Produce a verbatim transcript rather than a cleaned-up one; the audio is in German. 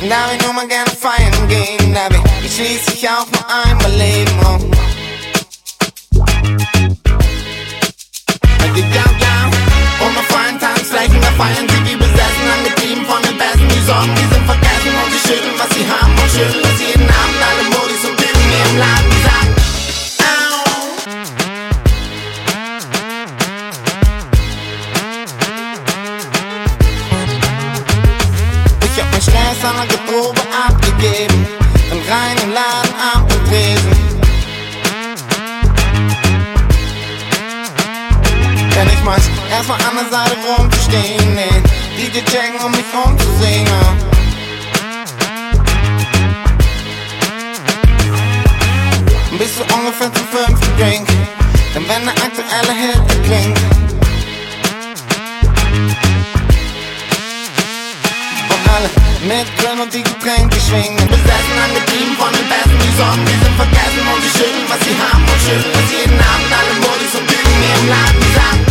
Da wir nur mal gerne feiern gehen, da wir schließlich auch nur einmal leben. Oh. Die Down, down, und auf freien Tanzflächen, da feiern sie wie besessen, angetrieben von den Besten. Die Sorgen, die sind vergessen und sie schütteln, was sie haben und schütteln es jeden Abend. Alle Modis und Bilden hier im Laden, die sagen, ich hab mein Stress an der Geprobe abgegeben, bin rein im Laden ab und Tresen. Denn ich muss erstmal an der Seite rumzustehen, den D J checken, um mich umzusehen. Bis zu ungefähr zum fünften Drink, denn wenn der aktuelle Hit klingt. Und alle mitgrölen und die Getränke schwingen, besessen, angetrieben von den Besten. Die Sorgen, die sind vergessen und sie schütteln, was sie haben und schütteln es jeden Abend. Alle Modis und Typen hier im Laden, die sagen,